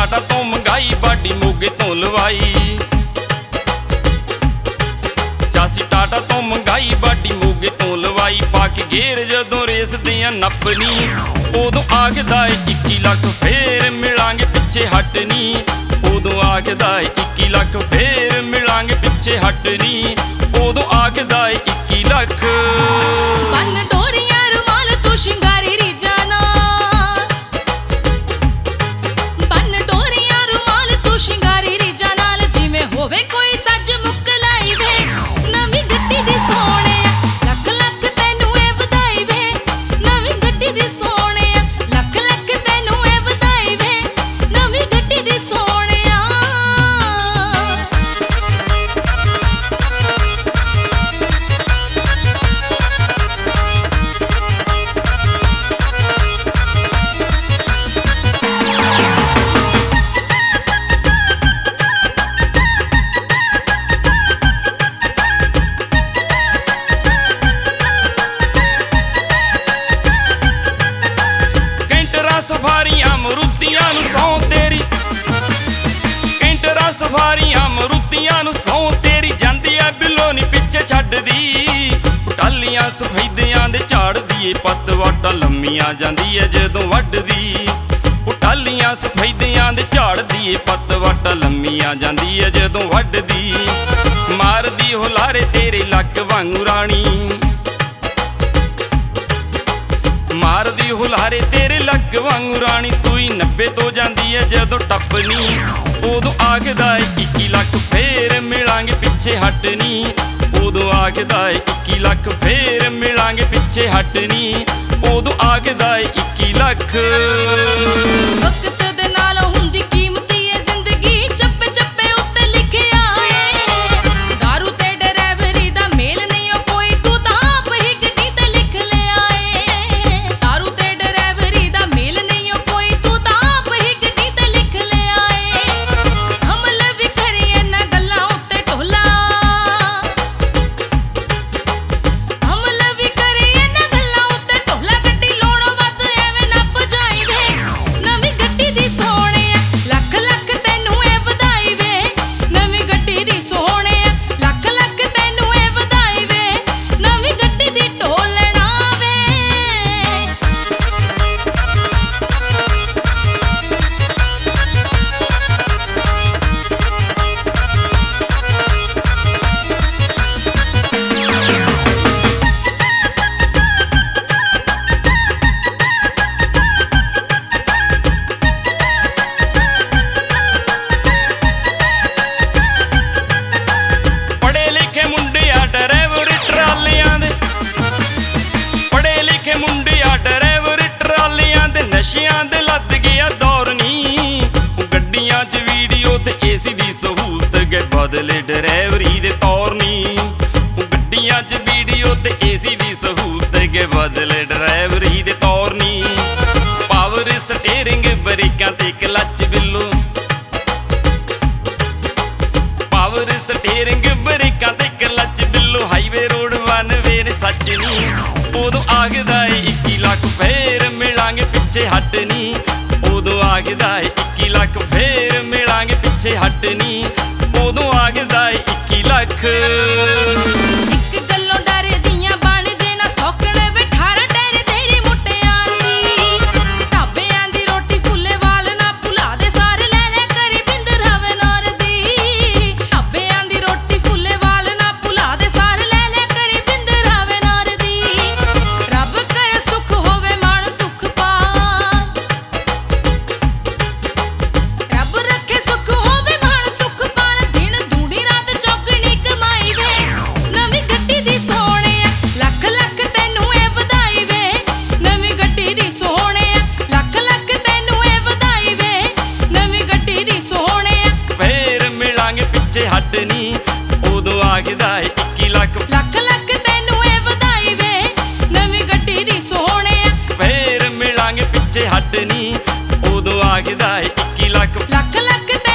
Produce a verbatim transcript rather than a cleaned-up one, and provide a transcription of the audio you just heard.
ਟਾਟਾ ਤੋਂ ਮੰਗਾਈ ਬਾਡੀ ਮੋਗੇ ਤੋਂ ਲਵਾਈ ਚਾਸੀ ਟਾਟਾ ਤੋਂ ਮੰਗਾਈ ਬਾਡੀ ਮੋਗੇ ਤੋਂ ਲਵਾਈ ਪਾ ਕੇ ਗੇਰ ਜਦੋਂ ਰੇਸ ਦੀਆਂ ਨੱਪਣੀ ਉਦੋਂ ਆਖਦਾ ਏ ਇੱਕੀ ਲੱਖ ਫੇਰ ਮਿਲਾਂਗੇ ਪਿੱਛੇ ਹਟਣੀ ਉਦੋਂ ਆਖਦਾ ਏ ਇੱਕੀ ਲੱਖ ਫੇਰ ਮਿਲਾਂਗੇ ਪਿੱਛੇ ਹਟਣੀ ਉਦੋਂ ਆਖਦਾ ਏ ਇੱਕੀ ਲੱਖ ਬੰਨ ਡੋਰੀਆਂ ਰੁਮਾਲ ਤੂੰ ਸ਼ਿੰਗਾਰੀ ਰੀਝਾਂ ਨਾਲ ਬੰਨ ਡੋਰੀਆਂ ਰੁਮਾਲ ਤੂੰ ਸ਼ਿੰਗਾਰੀ ਰੀਝਾਂ ਨਾਲ ਜਿਵੇਂ ਹੋਵੇ ਕੋਈ ਸੱਜ ਮੁੱਕ ਲਾਈ ਵੇ ਨਵੀਂ ਗੱਡੀ ਦੀ ਸੋਹਣਿਆ ਲੱਖ ਲੱਖ ਤੈਨੂੰ ਇਹ ਵਧਾਈ ਵੇ ਨਵੀਂ ਗੱਡੀ ਦੀ ਸੋਹਣਿਆ ਲੱਖ ਲੱਖ ਤੈਨੂੰ ਇਹ ਵਧਾਈ ਵੇ ਨਵੀਂ ਗੱਡੀ ਦੀ ਸੋਹਣਿਆ ਸਫਾਰੀਆਂ ਮਰੂਤੀਆਂ ਨੂੰ ਸੌਂ ਤੇਰੀ ਕੈਂਟਰਾਂ ਸਫਾਰੀਆਂ ਮਰੂਤੀਆਂ ਨੂੰ ਸੌਂ ਤੇਰੀ ਜਾਂਦੀ ਐ ਬਿੱਲੋ ਨੀ ਪਿੱਛੇ ਛੱਡਦੀ ਟਾਲੀਆਂ ਸਫੈਦਿਆਂ ਦੇ ਝਾੜਦੀ ਏ ਪੱਤ ਵਾਟਾਂ ਲੰਮੀਆਂ ਜਾਂਦੀ ਐ ਜਦੋਂ ਵੱਢਦੀ ਟਾਲੀਆਂ ਸਫੈਦਿਆਂ ਦੇ ਝਾੜਦੀ ਏ ਪੱਤ ਵਾਟਾਂ ਲੰਮੀਆਂ ਜਾਂਦੀ ਐ ਜਦੋਂ ਵੱਢਦੀ ਮਾਰਦੀ ਹੁਲਾਰੇ ਤੇਰੇ ਲੱਕ ਵਾਂਗੂ ਰਾਣੀ ਮਾਰਦੀ ਹੁਲਾਰੇ ਤੇਰੇ ਲੱਕ ਵਾਂਗੂ ਰਾਣੀ ਸੂਈ ਨੱਬੇ ਤੋਂ ਜਾਂਦੀ ਐ ਜਦੋਂ ਟੱਪਣੀ ਉਦੋਂ ਆਖਦਾ ਏ ਇੱਕੀ ਲੱਖ ਫੇਰ ਮਿਲਾਂਗੇ ਪਿੱਛੇ ਹਟਣੀ ਉਦੋਂ ਆਖਦਾ ਏ ਇੱਕੀ ਲੱਖ ਫੇਰ ਮਿਲਾਂਗੇ ਪਿੱਛੇ ਹਟਣੀ ਉਦੋਂ ਆਖਦਾ ਏ ਇੱਕੀ ਲੱਖ ਵਕਤ ਦੇ ਨਾਲ ਹੁੰਦੀ ਕੀਮਤੀ ਏ ਜ਼ਿੰਦਗੀ ਚੱਪੇ ਚੱਪੇ ਉੱਤੇ ਲਿਖਿਆ ਏ ਦਾਰੂ ਤੇ ਡਰਾਈਵਰੀ ਦਾ ਮੇਲ ਨਹੀਂ ਓ ਕੋਈ ਤੂੰ ਤਾਂ ਆਪ ਹੀ ਗੱਡੀ ਤੇ ਲਿਖ ਲਿਆ ਏ ਦਾਰੂ ਤੇ ਡਰਾਈਵਰੀ ਦਾ ਮੇਲ ਨਹੀਂ ਓ ਕੋਈ ਤੂੰ ਤਾਂ ਆਪ ਹੀ ਗੱਡੀ ਤੇ ਲਿਖ ਲਿਆ ਏ ਹਮਲ ਵੀ ਕਰੀ ਇਹਨਾਂ ਗੱਲਾਂ ਉੱਤੇ ਢੋਲਾ ਹਮਲ ਵੀ ਕਰੀ ਇਹਨਾਂ ਗੱਲਾਂ ਉੱਤੇ ਢੋਲਾ ਗੱਡੀ ਲਾਉਣੋਂ ਵੱਧ ਐਵੇਂ ਨਾ ਭਜਾਈ ਵੇ ਨਵੀਂ ਗੱਡੀ ਦੀ ਸੋਹਣਿਆ ਲੱਖ ਲੱਖ ਤੈਨੂੰ ਇਹ ਵਧਾਈ ਵੇ ਨਵੀਂ ਗੱਡੀ ਦੀ ਸੋਹਣਿਆ ਲੱਖ ਲੱਖ ਤੈਨੂੰ ਇਹ ਵਧਾਈ ਵੇ ਨਵੀਂ ਗੱਡੀ ਦੀ ਢੋਲਣਾ ਵੇ ਪੜ੍ਹੇ ਲਿਖੇ ਮੁੰਡਿਆਂ ਡਰਾਈਵਰ ਟਰਾਲਿਆਂ ਦੇ ਪੜ੍ਹੇ ਲਿਖੇ ਮੁੰਡਿਆਂ ਡਰਾਈਵਰ ਟਰਾਲਿਆਂ ਦੇ ਨਸ਼ਿਆਂ ਦੇ ਲੱਦ ਗਿਆ ਦੌਰ ਨੀ ਗੱਡੀਆਂ 'ਚ ਵੀਡੀਓ ਤੇ ਏਸੀ ਦੀ ਸਹੂਲਤ ਗਏ ਬਦਲੇ ਡਰਾਈਵਰੀ ਦੇ ਤੌਰ ਨੀ ਗੱਡੀਆਂ 'ਚ ਵੀਡੀਓ ਤੇ ਏਸੀ ਦੀ ਸਹੂਲਤ ਗਏ ਬਦਲੇ ਡਰਾਈਵਰੀ ਦੇ ਤੌਰ ਨੀ ਪਾਵਰ ਸਟੀਅਰਿੰਗ ਬ੍ਰੇਕਾਂ ਤੇ ਕਲੱਚ ਬਿੱਲੋ ਪਾਵਰ ਸਟੀਅਰਿੰਗ ਬ੍ਰੇਕਾਂ ਤੇ ਕਲੱਚ ਬਿੱਲੋ ਹਾਈਵੇ ਰੋਡ ਵਨ ਵੇ ਨੇ ਸੱਚ ਨੀ ਉਦੋਂ ਆਖਦਾ ਏ ਇੱਕੀ ਲੱਖ ਫੇਰ ਮਿਲਾਂਗੇ ਪਿੱਛੇ ਹਟਣੀ ਉਦੋਂ ਆਖਦਾ ਏ ਇੱਕੀ ਲੱਖ ਫੇਰ ਮਿਲਾਂਗੇ ਪਿੱਛੇ ਹਟਣੀ ਉਦੋਂ ਆਖਦਾ ਏ ਇੱਕੀ ਲੱਖ ਇੱਕ ਗੱਲੋਂ ਡਰਦੀਆਂ ਬਣ ਜੇ ਨਾ ਸੌਕਣ ਵੇ ਠਾਰਾਂ ਡਰ ਤੇਰੀ ਮੁਟਿਆਰ ਦੀ ਢਾਬਿਆਂ ਦੀ ਰੋਟੀ ਫੁੱਲੇ ਵਾਲ ਨਾ ਭੁਲਾ ਦੇ ਸਾਰੇ ਲੈ ਲੈ ਕਰੀ ਬਿੰਦ ਰਵੇ ਨੌਰ ਦੀ ਢਾਬਿਆਂ ਦੀ ਰੋਟੀ ਫੁੱਲੇ ਵਾਲ ਨਾ ਭੁਲਾ ਦੇ ਸਾਰੇ ਲੈ ਲੈ ਕਰੀ ਬਿੰਦ ਰਵੇ ਨੌਰ ਦੀ ਰੱਬ ਕਰੇ ਸੁਖ ਹੋਵੇ ਮਾਣ ਸੁਖ ਪਾਲ ਰੱਬ ਰੱਖੇ ਸੁਖ ਹੋਵੇ ਮਾਣ ਸੁਖ ਪਾਲ ਦਿਨ ਦੂਣੀ ਰਾਤ ਚੌਗਣੀ ਕਮਾਈ ਵੇ ਨਵੀਂ ਗੱਡੀ ਦੀ ਸੋਹਣਿਆ ਲੱਖ ਲੱਖ ਤੈਨੂੰ ਇਹ ਵਧਾਈ ਵੇ ਨਵੀਂ ਗੱਡੀ ਦੀ ਸੋਹਣਿਆ ਲੱਖ ਲੱਖ ਤੈਨੂੰ ਇਹ ਵਧਾਈ ਵੇ ਨਵੀਂ ਗੱਡੀ ਦੀ ਸੋਹਣਿਆ ਫੇਰ ਮਿਲਾਂਗੇ ਪਿੱਛੇ ਹਟਣੀ ਉਦੋਂ ਆਖਦਾ ਏ ਇੱਕੀ ਲੱਖ ਲੱਖ ਲੱਖ ਤੈਨੂੰ ਇਹ ਵਧਾਈ ਵੇ ਨਵੀਂ ਗੱਡੀ ਦੀ ਸੋਹਣਿਆ ਫੇਰ ਮਿਲਾਂਗੇ ਪਿੱਛੇ ਹਟਣੀ ਉਦੋਂ ਆਖਦਾ ਏ ਇੱਕੀ ਲੱਖ ਲੱਖ ਲੱਖ